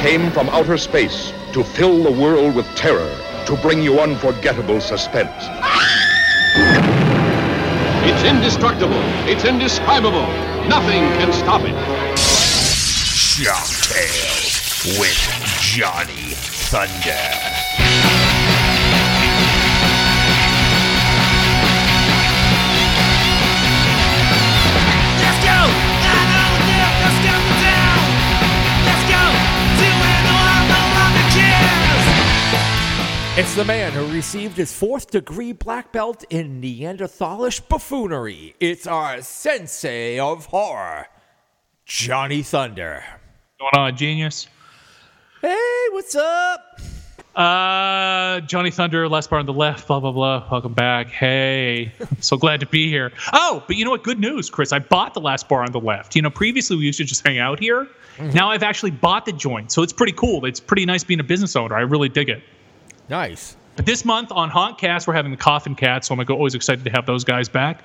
came from outer space to fill the world with terror, to bring you unforgettable suspense. It's indestructible. It's indescribable. Nothing can stop it. Shock Tale with Johnny Thunder. It's the man who received his 4th-degree black belt in Neanderthalish buffoonery. It's our sensei of horror, Johnny Thunder. What's going on, genius? Hey, what's up? Johnny Thunder, last bar on the left, blah, blah, blah. Welcome back. Hey, so glad to be here. Oh, but you know what? Good news, Chris. I bought the last bar on the left. You know, previously we used to just hang out here. Mm-hmm. Now I've actually bought the joint, so it's pretty cool. It's pretty nice being a business owner. I really dig it. Nice. But this month on Hauntcast, we're having the Coffin Cats, so I'm always excited to have those guys back.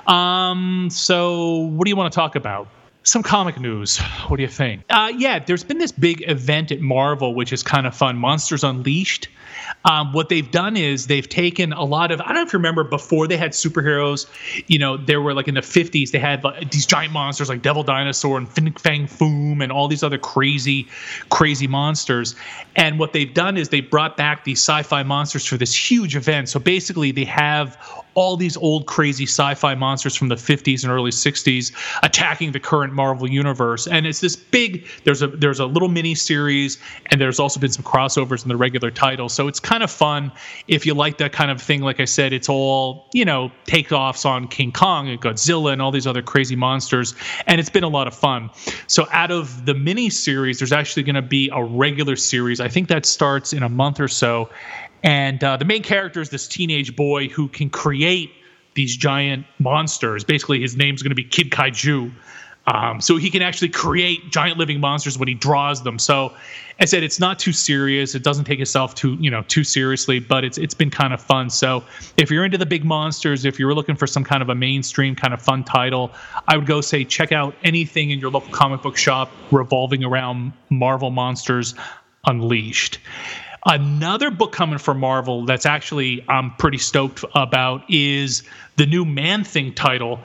So what do you want to talk about? Some comic news. What do you think? Yeah, there's been this big event at Marvel, which is kind of fun, Monsters Unleashed. What they've done is they've taken a lot of, I don't know if you remember, before they had superheroes, you know, there were like in the 50s, they had like these giant monsters like Devil Dinosaur and Fin Fang Foom and all these other crazy monsters. And what they've done is they brought back these sci-fi monsters for this huge event. So basically they have all these old crazy sci-fi monsters from the 50s and early 60s attacking the current Marvel universe. And it's this big, there's a little mini series, and there's also been some crossovers in the regular title. So it's kind of fun if you like that kind of thing. Like I said, it's all, you know, takeoffs on King Kong and Godzilla and all these other crazy monsters. And it's been a lot of fun. So out of the mini series, there's actually going to be a regular series. I think that starts in a month or so. And the main character is this teenage boy who can create these giant monsters. Basically, his name's going to be Kid Kaiju. So he can actually create giant living monsters when he draws them. So I said it's not too serious. It doesn't take itself too seriously, but it's been kind of fun. So if you're into the big monsters, if you're looking for some kind of a mainstream kind of fun title, I would go say check out anything in your local comic book shop revolving around Marvel Monsters Unleashed. Another book coming from Marvel that's actually I'm pretty stoked about is the new Man-Thing title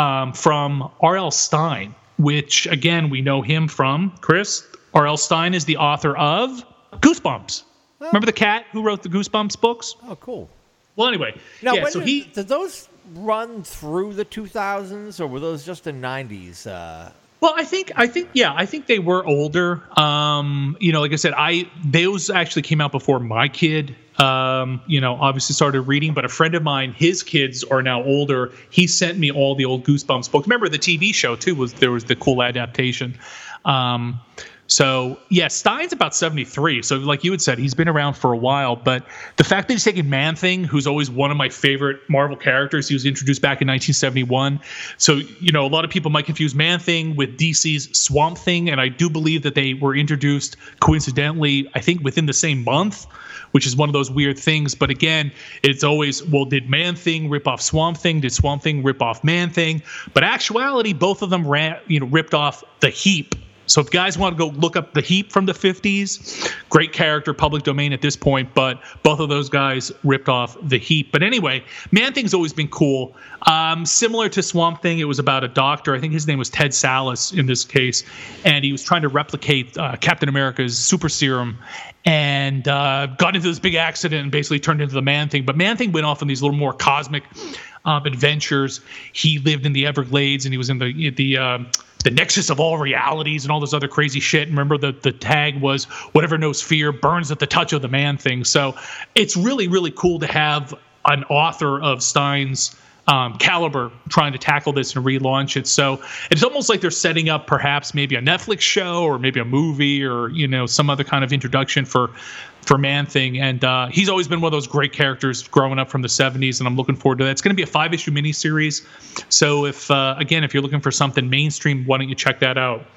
from R.L. Stine, which, again, we know him from, Chris. R.L. Stine is the author of Goosebumps. Oh. Remember the cat who wrote the Goosebumps books? Oh, cool. Well, anyway. Now, yeah, so did those run through the 2000s, or were those just the 90s? Well, I think they were older. Like I said, those actually came out before my kid, obviously started reading. But a friend of mine, his kids are now older. He sent me all the old Goosebumps books. Remember the TV show too? There was the cool adaptation. So, yeah, Stine's about 73. So, like you had said, he's been around for a while. But the fact that he's taking Man-Thing, who's always one of my favorite Marvel characters, he was introduced back in 1971. So, a lot of people might confuse Man-Thing with DC's Swamp Thing. And I do believe that they were introduced coincidentally, I think, within the same month, which is one of those weird things. But again, it's always, well, did Man-Thing rip off Swamp Thing? Did Swamp Thing rip off Man-Thing? But actuality, both of them ripped off the Heap. So if guys want to go look up the Heap from the 50s, great character, public domain at this point, but both of those guys ripped off the Heap. But anyway, Man-Thing's always been cool. Similar to Swamp Thing, it was about a doctor. I think his name was Ted Sallis in this case, and he was trying to replicate Captain America's super serum and got into this big accident and basically turned into the Man-Thing. But Man-Thing went off on these little more cosmic adventures. He lived in the Everglades, and he was in the nexus of all realities and all this other crazy shit. Remember the tag was whatever knows fear burns at the touch of the Man-Thing. So it's really, really cool to have an author of Stine's caliber trying to tackle this and relaunch it. So it's almost like they're setting up perhaps maybe a Netflix show or maybe a movie or, some other kind of introduction for Man-Thing. And he's always been one of those great characters growing up from the 70s, and I'm looking forward to that. It's going to be a 5-issue miniseries. So if you're looking for something mainstream, why don't you check that out?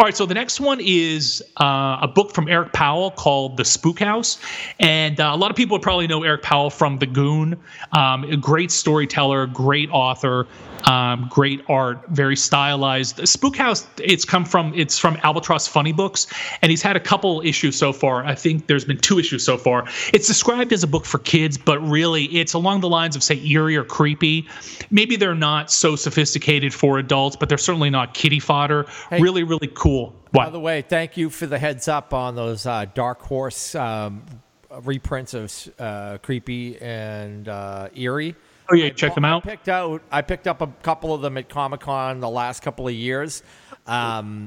All right, so the next one is a book from Eric Powell called The Spook House. And a lot of people would probably know Eric Powell from The Goon. A great storyteller, great author, great art, very stylized. The Spook House, it's from Albatross Funny Books, and he's had a couple issues so far. I think there's been 2 issues so far. It's described as a book for kids, but really it's along the lines of, say, eerie or creepy. Maybe they're not so sophisticated for adults, but they're certainly not kiddie fodder. Hey, really, really cool. By the way, thank you for the heads up on those Dark Horse reprints of Creepy and Eerie. Oh yeah, check them out. I picked up a couple of them at Comic-Con the last couple of years, and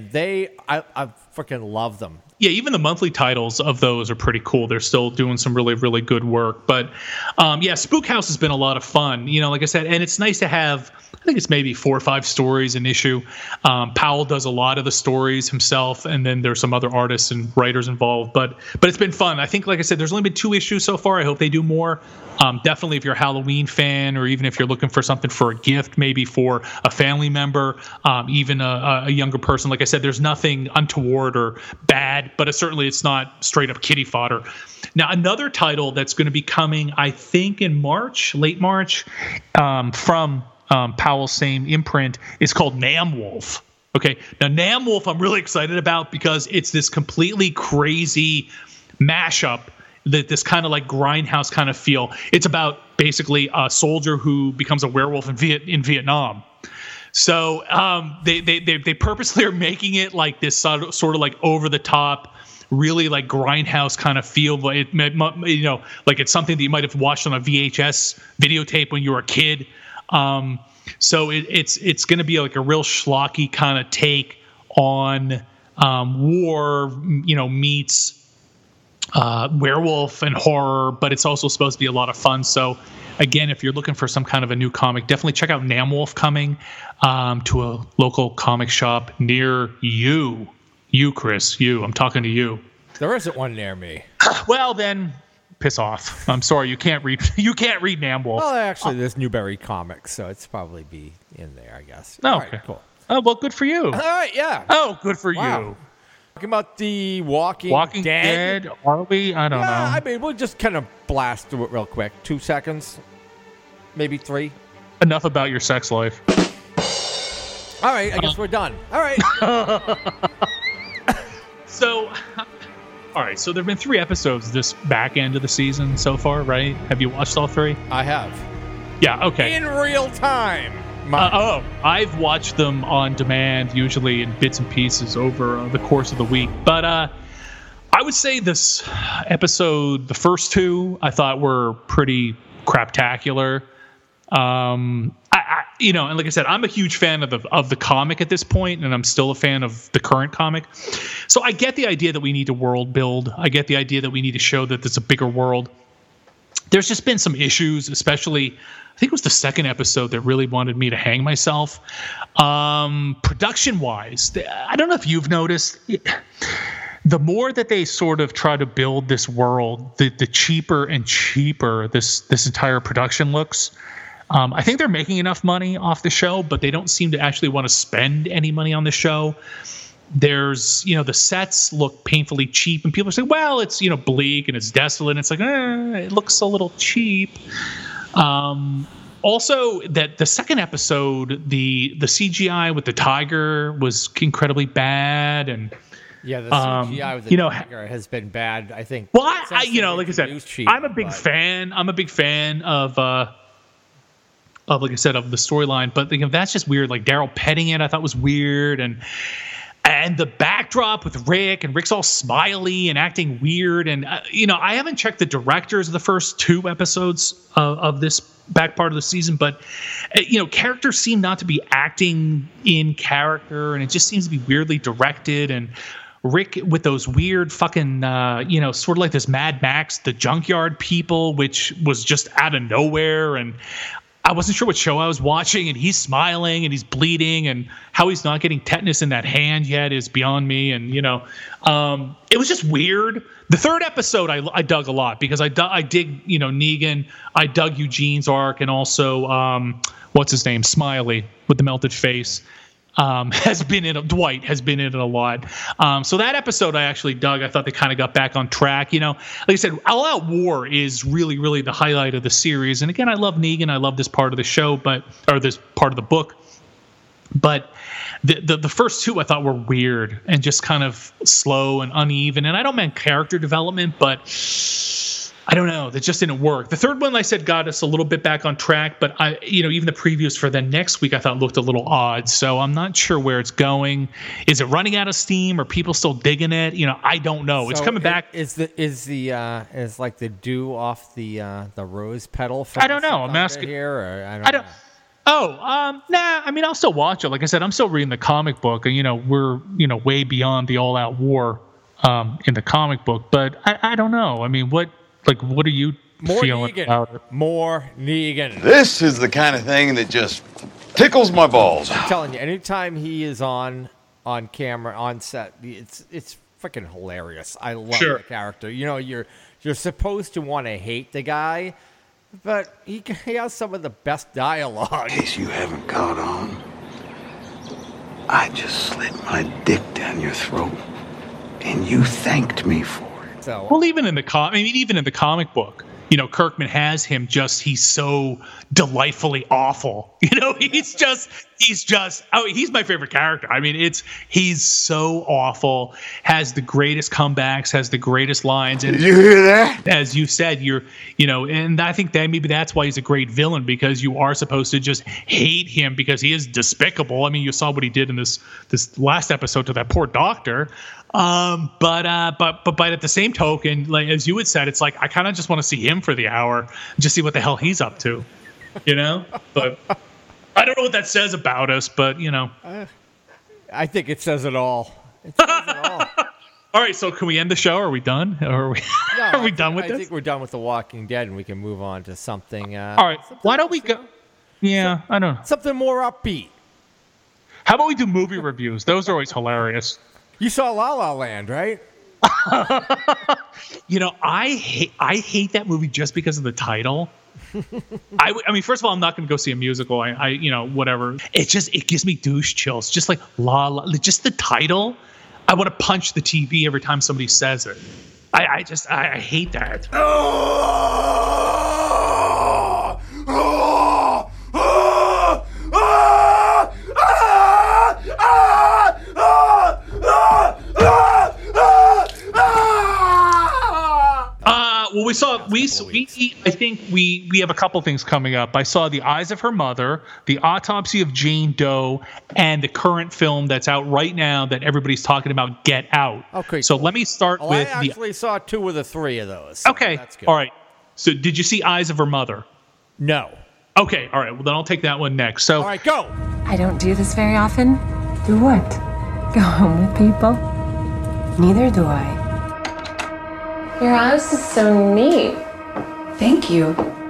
I freaking love them. Yeah, even the monthly titles of those are pretty cool. They're still doing some really, really good work. But yeah, Spook House has been a lot of fun. Like I said, and it's nice to have, I think it's maybe 4 or 5 stories an issue. Powell does a lot of the stories himself, and then there's some other artists and writers involved. But it's been fun. I think, like I said, there's only been 2 issues so far. I hope they do more. Definitely if you're a Halloween fan, or even if you're looking for something for a gift, maybe for a family member, even a younger person. Like I said, there's nothing untoward or bad, but it's not straight up kiddie fodder. Now, another title that's going to be coming, I think in March, late March, from Powell's same imprint, is called Namwolf. Okay, now Namwolf I'm really excited about because it's this completely crazy mashup, this kind of like Grindhouse kind of feel. It's about basically a soldier who becomes a werewolf in Vietnam. So they purposely are making it like this sort of like over the top, really like Grindhouse kind of feel. Like it's something that you might have watched on a VHS videotape when you were a kid. So it's going to be like a real schlocky kind of take on war, meets werewolf and horror, but it's also supposed to be a lot of fun. So again, if you're looking for some kind of a new comic, definitely check out Namwolf coming to a local comic shop near you. You, Chris, you. I'm talking to you. There isn't one near me. Well, then piss off. I'm sorry, you can't read Namwolf. Well, actually, there's Newberry Comics, so it's probably be in there, I guess. Oh, all okay, right, cool. Oh, well, good for you. All right, yeah. Oh, good for wow. you. Talking about the Walking Dead, are we? I don't know. I mean, we'll just kind of blast through it real quick. 2 seconds, maybe 3. Enough about your sex life. All right, I guess we're done. All right. So there have been 3 episodes this back end of the season so far, right? Have you watched all 3? I have. Yeah, okay. In real time. I've watched them on demand, usually in bits and pieces over the course of the week. But I would say this episode, the first 2, I thought were pretty craptacular. And like I said, I'm a huge fan of the comic at this point, and I'm still a fan of the current comic. So I get the idea that we need to world build. I get the idea that we need to show that there's a bigger world. There's just been some issues, especially, I think it was the second episode that really wanted me to hang myself. Production-wise, I don't know if you've noticed, the more that they sort of try to build this world, the cheaper and cheaper this entire production looks. I think they're making enough money off the show, but they don't seem to actually want to spend any money on the show. There's, the sets look painfully cheap, and people say, well, it's, bleak and it's desolate. And it's like, it looks a little cheap. Also, that the second episode, the CGI with the tiger was incredibly bad, and yeah, the CGI with the tiger has been bad, I think. Well, like I said, I'm a big fan of like I said, of the storyline, but that's just weird. Like Daryl petting it, I thought was weird, and the backdrop with Rick, and Rick's all smiley and acting weird, and I haven't checked the directors of the first 2 episodes of this back part of the season, but characters seem not to be acting in character, and it just seems to be weirdly directed, and Rick with those weird fucking sort of like this Mad Max, the Junkyard people, which was just out of nowhere, and I wasn't sure what show I was watching, and he's smiling and he's bleeding, and how he's not getting tetanus in that hand yet is beyond me. And it was just weird. The third episode I dug a lot because I dig Negan. I dug Eugene's arc, and also what's his name, Smiley with the melted face. has been in Dwight has been in it a lot. So that episode I actually dug. I thought they kind of got back on track. Like I said, All Out War is really, really the highlight of the series. And again, I love Negan. I love this part of the show, or this part of the book. But the first two I thought were weird and just kind of slow and uneven. And I don't mean character development, but I don't know. That just didn't work. The third one, like I said, got us a little bit back on track. But even the previews for the next week I thought looked a little odd. So I'm not sure where it's going. Is it running out of steam? Are people still digging it? I don't know. It's coming back. Is like the dew off the rose petal? I don't know. I'm asking here. Or I don't know. Nah. I mean, I'll still watch it. Like I said, I'm still reading the comic book, and we're way beyond the All Out War in the comic book. But I don't know. I mean, what are you feeling about it? More Negan. This is the kind of thing that just tickles my balls. I'm telling you, anytime he is on camera, on set, it's freaking hilarious. I love the character. You're supposed to want to hate the guy, but he has some of the best dialogue. In case you haven't caught on, I just slid my dick down your throat, and you thanked me for it. Well, even in the comic book, Kirkman has him he's so delightfully awful. He's my favorite character. I mean, he's so awful, has the greatest comebacks, has the greatest lines. And did you hear that? As you said, and I think that maybe that's why he's a great villain, because you are supposed to just hate him because he is despicable. I mean, you saw what he did in this last episode to that poor doctor. But at the same token, like as you had said, it's like I kind of just want to see him for the hour, just see what the hell he's up to, But I don't know what that says about us, but I think it says it all. It says it all. All right, so can we end the show? Are we done? Are we done with this? I think we're done with The Walking Dead, and we can move on to something. All right, why don't we go? Yeah, I don't know. Something more upbeat. How about we do movie reviews? Those are always hilarious. You saw La La Land, right? I hate that movie just because of the title. I mean, first of all, I'm not going to go see a musical. I whatever. It gives me douche chills. Just like just the title. I want to punch the TV every time somebody says it. I hate that. Well, I think we have a couple things coming up. I saw The Eyes of Her Mother, The Autopsy of Jane Doe, and the current film that's out right now that everybody's talking about, Get Out. Okay. So let me start with I actually saw 2 of the 3 of those. So okay. That's good. All right. So did you see Eyes of Her Mother? No. Okay. All right. Well, then I'll take that one next. So. All right, go. I don't do this very often. Do what? Go home with people? Neither do I. Your house is so neat. Thank you.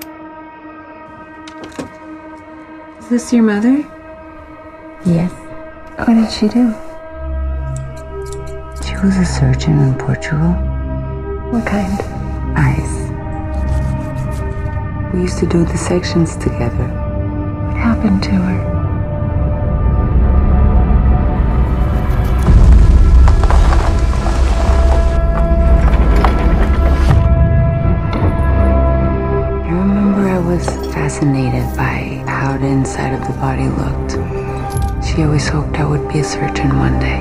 Is this your mother? Yes. What did she do? She was a surgeon in Portugal. What kind? Eyes. We used to do the sections together. What happened to her? Fascinated by how the inside of the body looked. She always hoped I would be a surgeon one day.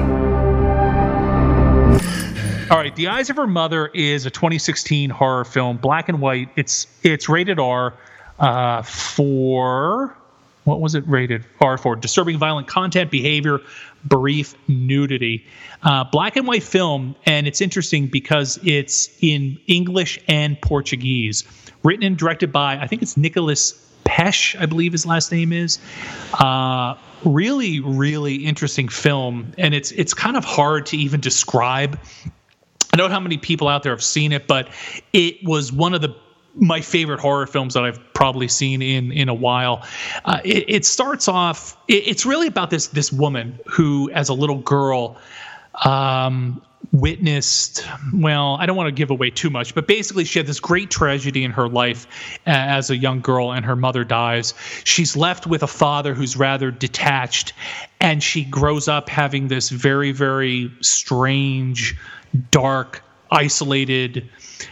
All right, The Eyes of Her Mother is a 2016 horror film, black and white. It's rated R for what was it rated R for? Disturbing violent content, behavior, brief nudity. Black and white film, and it's interesting because it's in English and Portuguese. Written and directed by, I think it's Nicholas Pesh, I believe his last name is. Really, really interesting film, and it's kind of hard to even describe. I don't know how many people out there have seen it, but it was one of my favorite horror films that I've probably seen in a while. It starts off. It's really about this woman who, as a little girl, witnessed, well, I don't want to give away too much, but basically she had this great tragedy in her life as a young girl, and her mother dies. She's left with a father who's rather detached, and she grows up having this very, very strange, dark, isolated,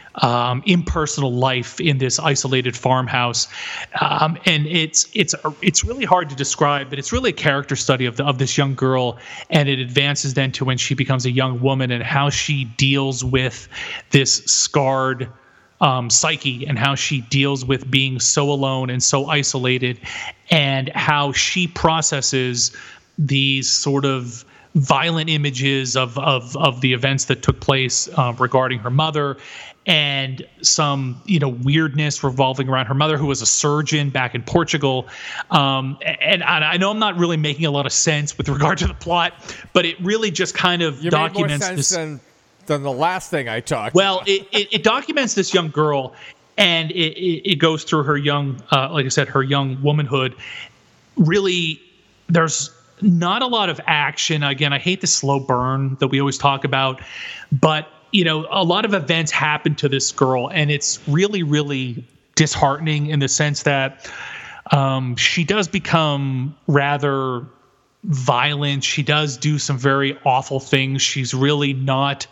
impersonal life in this isolated farmhouse, and it's really hard to describe, but it's really a character study of this young girl, and it advances then to when she becomes a young woman and how she deals with this scarred psyche, and how she deals with being so alone and so isolated, and how she processes these sort of violent images of the events that took place regarding her mother, and some weirdness revolving around her mother, who was a surgeon back in Portugal. And I know I'm not really making a lot of sense with regard to the plot, but it really just kind of documents made more sense than the last thing I talked about. It documents this young girl, and it goes through her young, like I said, her young womanhood. Really, there's not a lot of action. Again, I hate the slow burn that we always talk about, but a lot of events happen to this girl, and it's really, really disheartening in the sense that she does become rather violent. She does do some very awful things. She's really not,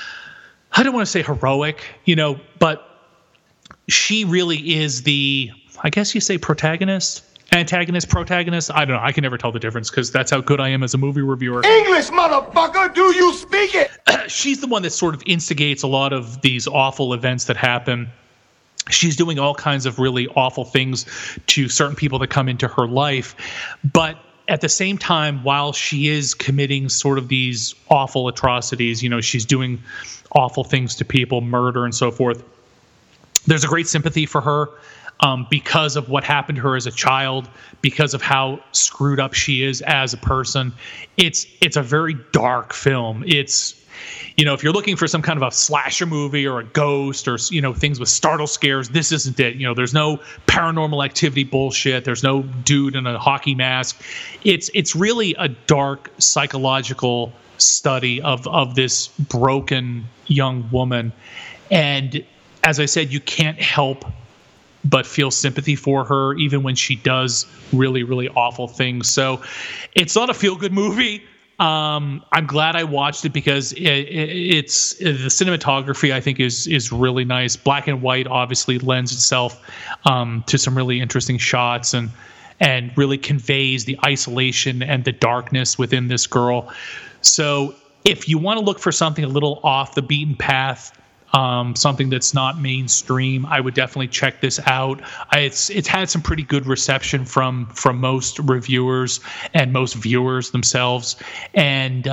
I don't want to say heroic, but she really is the, I guess you say protagonist? Antagonist, protagonist, I don't know. I can never tell the difference because that's how good I am as a movie reviewer. English, motherfucker, do you speak it? She's the one that sort of instigates a lot of these awful events that happen. She's doing all kinds of really awful things to certain people that come into her life. But at the same time, while she is committing sort of these awful atrocities, she's doing awful things to people, murder and so forth, there's a great sympathy for her. Because of what happened to her as a child, because of how screwed up she is as a person. It's a very dark film. It's, if you're looking for some kind of a slasher movie or a ghost or, things with startle scares, this isn't it. There's no paranormal activity bullshit. There's no dude in a hockey mask. It's really a dark psychological study of this broken young woman. And as I said, you can't help but feel sympathy for her, even when she does really, really awful things. So it's not a feel-good movie. I'm glad I watched it because it's the cinematography, I think, is really nice. Black and white obviously lends itself to some really interesting shots and really conveys the isolation and the darkness within this girl. So if you want to look for something a little off the beaten path, something that's not mainstream, I would definitely check this out. It's had some pretty good reception from most reviewers and most viewers themselves. And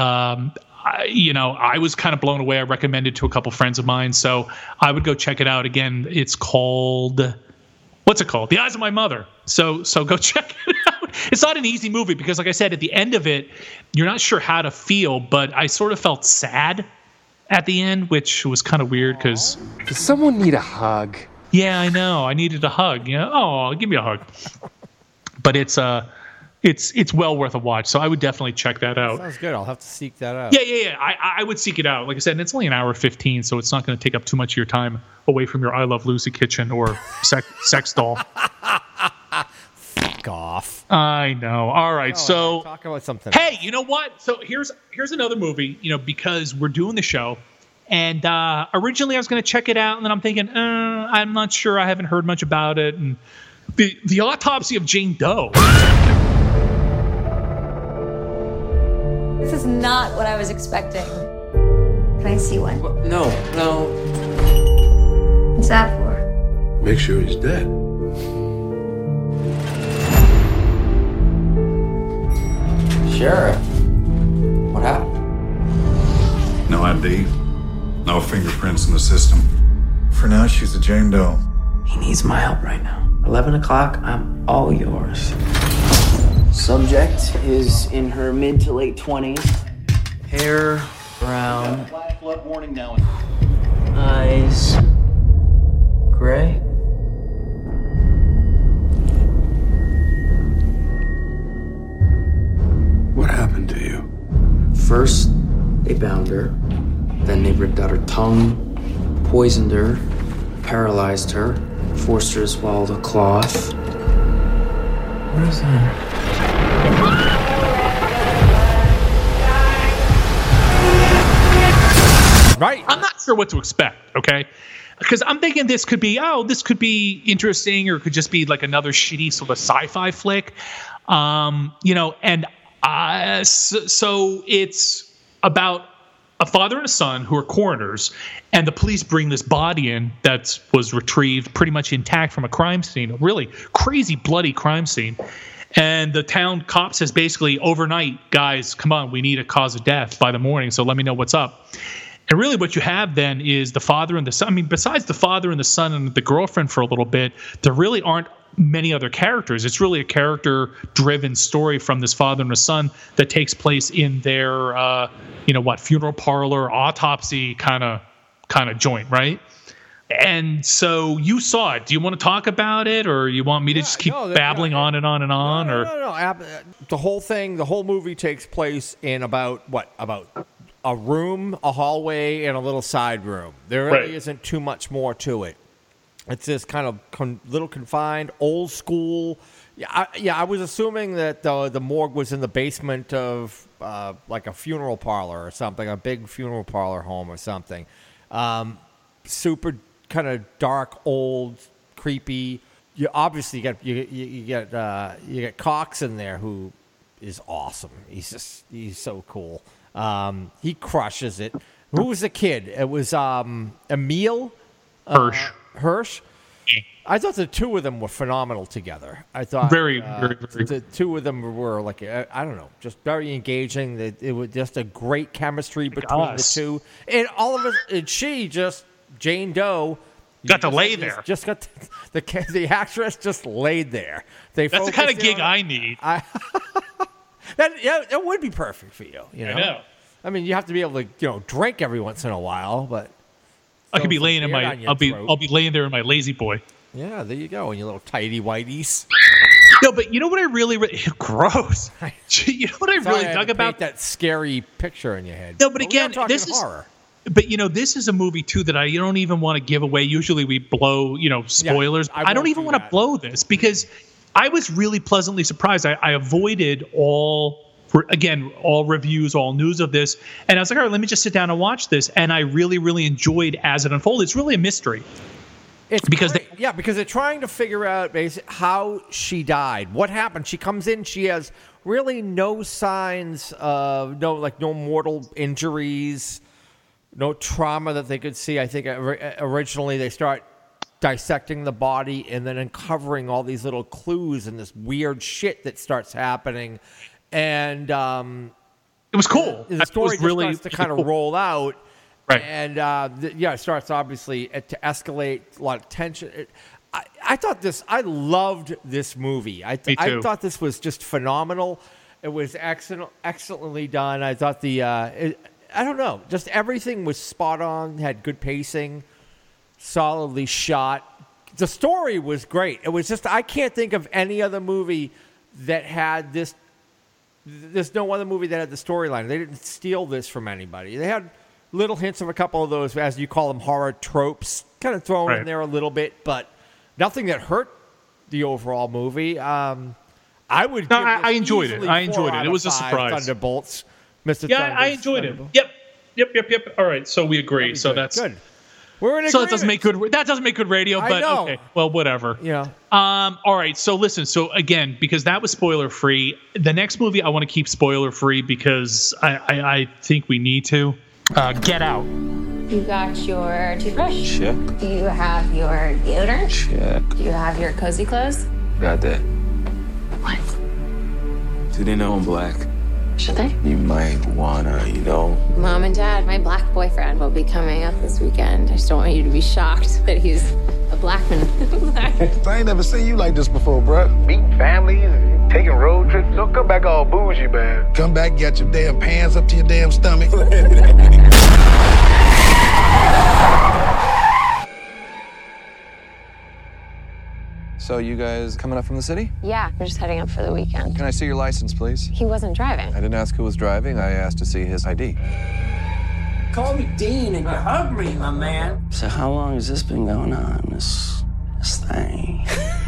I was kind of blown away. I recommended it to a couple friends of mine, so I would go check it out. Again, it's called, what's it called? The Eyes of My Mother. So go check it out. It's not an easy movie because, like I said, at the end of it, you're not sure how to feel, but I sort of felt sad at the end, which was kind of weird because... Does someone need a hug? Yeah, I know. I needed a hug. Oh, give me a hug. But it's well worth a watch, so I would definitely check that out. Sounds good. I'll have to seek that out. Yeah. I would seek it out. Like I said, and it's only an hour 15, so it's not going to take up too much of your time away from your I Love Lucy kitchen or sex doll. Fuck off. I know. All right, so talk about something. Hey, you know what? So here's another movie. Because we're doing the show, and originally I was going to check it out, and then I'm thinking, I'm not sure. I haven't heard much about it. And the Autopsy of Jane Doe. This is not what I was expecting. Can I see one? No. What's that for? Make sure he's dead. Sheriff, what happened? No ID, no fingerprints in the system. For now, she's a Jane Doe. He needs my help right now. 11 o'clock, I'm all yours. Subject is in her mid to late 20s. Hair brown. Flash flood warning now. Eyes gray. What happened to you? First, they bound her. Then they ripped out her tongue, poisoned her, paralyzed her, forced her to swallow the cloth. What is that? Right. I'm not sure what to expect, okay? Because I'm thinking this could be interesting, or it could just be like another shitty sort of sci-fi flick. So it's about a father and a son who are coroners, and the police bring this body in that was retrieved pretty much intact from a crime scene, a really crazy, bloody crime scene. And the town cop says basically overnight, guys, come on, we need a cause of death by the morning, so let me know what's up. And really what you have then is the father and the son. I mean, besides the father and the son and the girlfriend for a little bit, there really aren't many other characters. It's really a character-driven story from this father and a son that takes place in their, funeral parlor, autopsy kind of joint, right? And so you saw it. Do you want to talk about it, or you want me to just keep babbling on and on and on? No. The whole movie takes place in about a room, a hallway, and a little side room. There really isn't too much more to it. It's just kind of little confined, old school. I was assuming that the morgue was in the basement of like a funeral parlor or something, a big funeral parlor home or something. Super kind of dark, old, creepy. You obviously get Cox in there, who is awesome. He's so cool. He crushes it. Who was the kid? It was Emil Hirsch. I thought the two of them were phenomenal together. I thought very. The two of them were like, I don't know, just very engaging. It was just a great chemistry between the two. And all of it, and she just, Jane Doe, got to lay there. Just got the actress just laid there. That's the kind of gig I need. That would be perfect for you. You know? I know. I mean, you have to be able to, drink every once in a while, but I could be laying in my. I'll be laying there in my lazy boy. Yeah, there you go, in your little tighty whities. No, but you know what I really gross. You know what I really dug about that scary picture in your head. No, but again, this is horror. But this is a movie too that I don't even want to give away. Usually we blow, spoilers. Yeah, I don't even want to blow this because I was really pleasantly surprised. I avoided all reviews, all news of this, and I was like, all right, let me just sit down and watch this. And I really, really enjoyed as it unfolded. It's really a mystery. It's because they're trying to figure out basically how she died. What happened? She comes in, she has really no signs of no mortal injuries, no trauma that they could see. I think originally they start dissecting the body and then uncovering all these little clues and this weird shit that starts happening. And it was cool. The story starts to kind of roll out. Right. And, it starts obviously to escalate, a lot of tension. I loved this movie. I thought this was just phenomenal. It was excellently done. I thought I don't know, just everything was spot on, had good pacing, solidly shot. The story was great. It was just, I can't think of any other movie that had this. There's no other movie that had the storyline. They didn't steal this from anybody. They had little hints of a couple of those, as you call them, horror tropes, kind of thrown in there a little bit, but nothing that hurt the overall movie. I enjoyed it. It was a surprise. Thunderbolts, Mr. Yeah, I enjoyed it. Yep. All right, so we agree. So that's good. We're in agreement. So that doesn't make good radio, but okay. Well, whatever. Yeah. All right. So listen. So again, because that was spoiler free, the next movie I want to keep spoiler free because I think we need to. Get Out. You got your toothbrush? Check. Do you have your deodorant? Check. Do you have your cozy clothes? Got that. What? Do they know I'm black? Should they? You might wanna, Mom and Dad, my black boyfriend will be coming up this weekend. I just don't want you to be shocked that he's a black man. I ain't never seen you like this before, bruh. Meeting families, taking road trips. Don't come back all bougie, man. Come back, get your damn pants up to your damn stomach. So you guys coming up from the city? Yeah, we're just heading up for the weekend. Can I see your license, please? He wasn't driving. I didn't ask who was driving. I asked to see his ID. call me Dean and you hug me, my man. So how long has this been going on, this thing?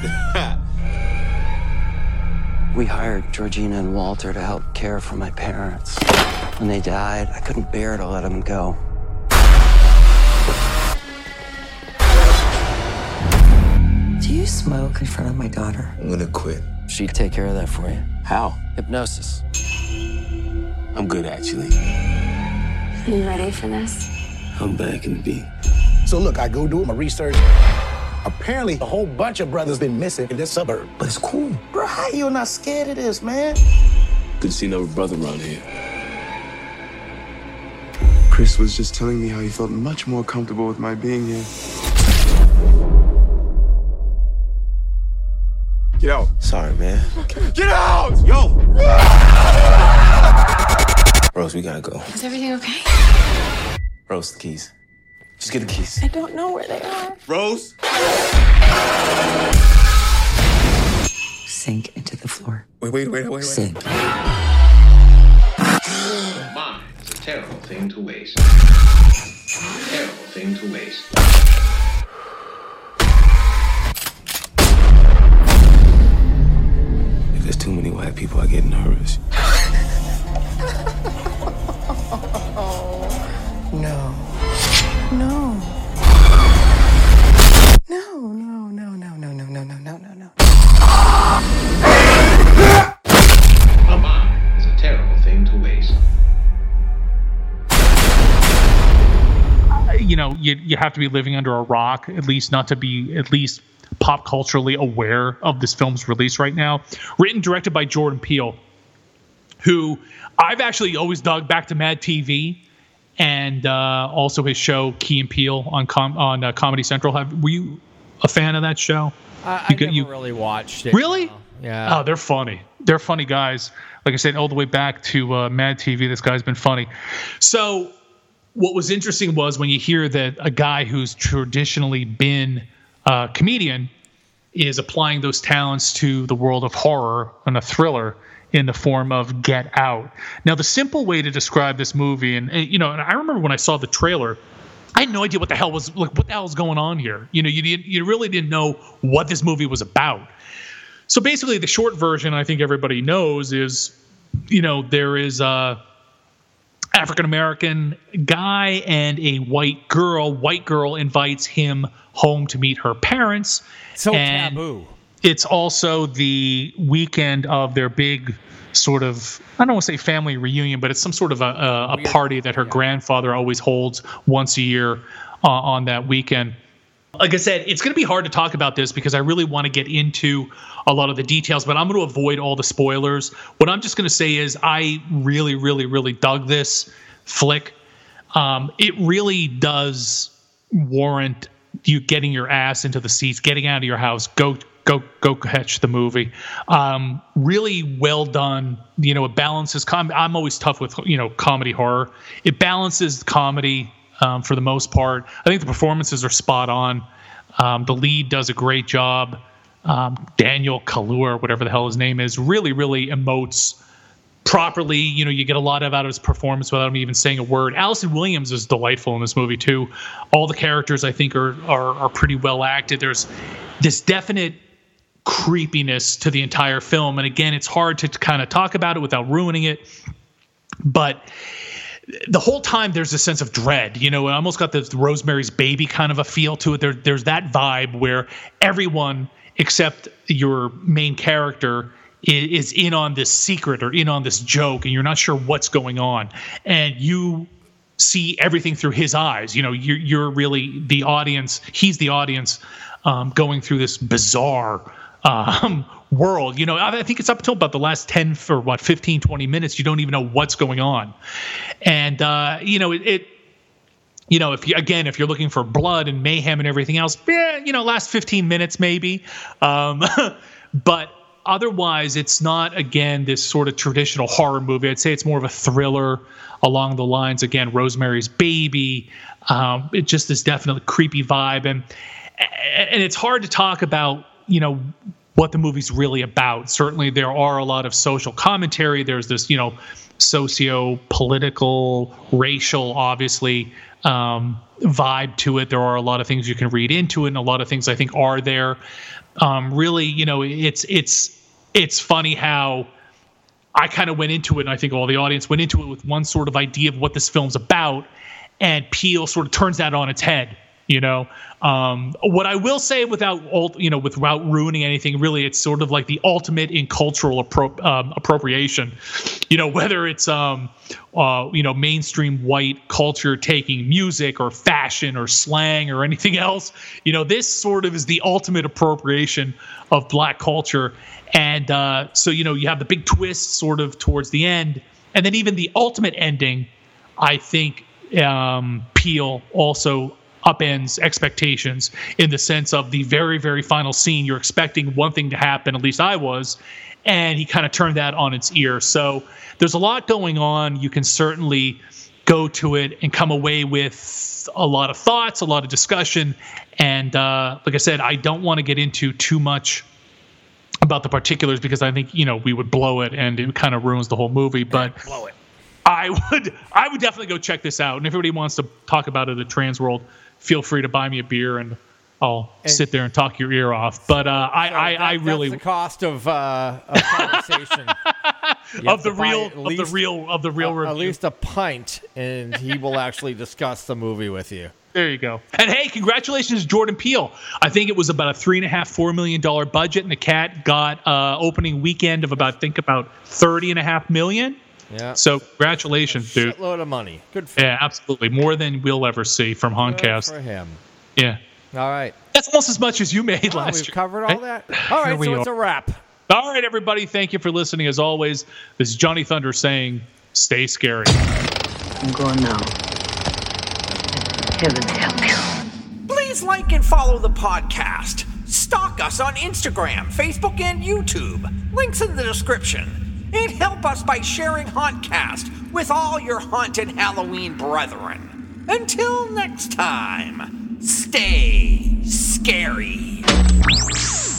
We hired Georgina and Walter to help care for my parents. When they died, I couldn't bear to let them go. Do you smoke in front of my daughter? I'm gonna quit. She'd take care of that for you. How? Hypnosis. I'm good, actually. You ready for this? I'm back in the beat. So look, I go do my research. Apparently, a whole bunch of brothers been missing in this suburb. But it's cool. Bro, how you not scared of this, man? Good to see another brother around here. Chris was just telling me how he felt much more comfortable with my being here. Get out. Sorry, man. Get out! Yo! Rose, we gotta go. Is everything okay? Rose, the keys. Just get the keys. I don't know where they are. Rose? Sink into the floor. Wait. Sink. Mine is a terrible thing to waste. Terrible thing to waste. If there's too many white people, I get nervous. No. A mine is a terrible thing to waste. You know, you have to be living under a rock, at least not to be at least pop culturally aware of this film's release right now. Written, directed by Jordan Peele, who I've actually always dug back to Mad TV and also his show Key and Peele on Comedy Central. Were you a fan of that show? I never really watched it. Really? Yeah. Oh, they're funny. They're funny guys. Like I said, all the way back to Mad TV, this guy's been funny. So what was interesting was when you hear that a guy who's traditionally been a comedian is applying those talents to the world of horror and a thriller in the form of Get Out. Now, the simple way to describe this movie, and I remember when I saw the trailer, I had no idea what the hell was going on here. You really didn't know what this movie was about. So basically, the short version, I think everybody knows, is there is a African-American guy and a white girl. White girl invites him home to meet her parents. So taboo. It's also the weekend of their big sort of, I don't want to say family reunion, but it's some sort of a party that her grandfather always holds once a year on that weekend. Like I said, it's going to be hard to talk about this because I really want to get into a lot of the details, but I'm going to avoid all the spoilers. What I'm just going to say is I really, really, really dug this flick. It really does warrant you getting your ass into the seats, getting out of your house, go catch the movie. Really well done. It balances I'm always tough with comedy horror. It balances comedy for the most part. I think the performances are spot on. The lead does a great job. Daniel Kaluuya, whatever the hell his name is, really, really emotes properly. You get a lot out of his performance without him even saying a word. Allison Williams is delightful in this movie too. All the characters I think are pretty well acted. There's this definite creepiness to the entire film, and again, it's hard to kind of talk about it without ruining it, but the whole time there's a sense of dread. It almost got the Rosemary's Baby kind of a feel to it. There's that vibe where everyone except your main character is in on this secret or in on this joke, and you're not sure what's going on, and you see everything through his eyes. You're really the audience. He's the audience going through this bizarre world. I think it's up until about the last 10 for 15, 20 minutes. You don't even know what's going on. And, if you're looking for blood and mayhem and everything else, last 15 minutes maybe. But otherwise, it's not, again, this sort of traditional horror movie. I'd say it's more of a thriller along the lines, again, Rosemary's Baby. It just this definitely creepy vibe. And it's hard to talk about, what the movie's really about. Certainly, there are a lot of social commentary. There's this, socio-political, racial, obviously, vibe to it. There are a lot of things you can read into it, and a lot of things I think are there. Really, it's funny how I kind of went into it, and I think all the audience went into it with one sort of idea of what this film's about, and Peele sort of turns that on its head. What I will say without ruining anything, really, it's sort of like the ultimate in cultural appropriation. Whether it's mainstream white culture taking music or fashion or slang or anything else. This sort of is the ultimate appropriation of black culture. And so you have the big twist sort of towards the end, and then even the ultimate ending, I think Peele also upends expectations in the sense of the very, very final scene. You're expecting one thing to happen, at least I was, and he kind of turned that on its ear. So there's a lot going on. You can certainly go to it and come away with a lot of thoughts, a lot of discussion. And like I said, I don't want to get into too much about the particulars because I think, we would blow it and it kind of ruins the whole movie. But blow it. I would definitely go check this out. And if everybody wants to talk about it at Transworld, feel free to buy me a beer and I'll sit there and talk your ear off. But I really that's the cost of conversation of the real review. At least a pint, and he will actually discuss the movie with you. There you go. And hey, congratulations, Jordan Peele. I think it was about a $3.5-4 million budget, and The Cat got opening weekend of about $30.5 million. Yeah. So congratulations, dude. Shitload of money. Good for him. Yeah, absolutely. More than we'll ever see from Honcast. Good for him. Yeah. All right. That's almost as much as you made last year. We've covered all that. All right, so it's a wrap. All right, everybody. Thank you for listening. As always, this is Johnny Thunder saying, stay scary. I'm going now. Heaven help you. Please like and follow the podcast. Stalk us on Instagram, Facebook, and YouTube. Links in the description. And help us by sharing Hauntcast with all your haunted Halloween brethren. Until next time, stay scary.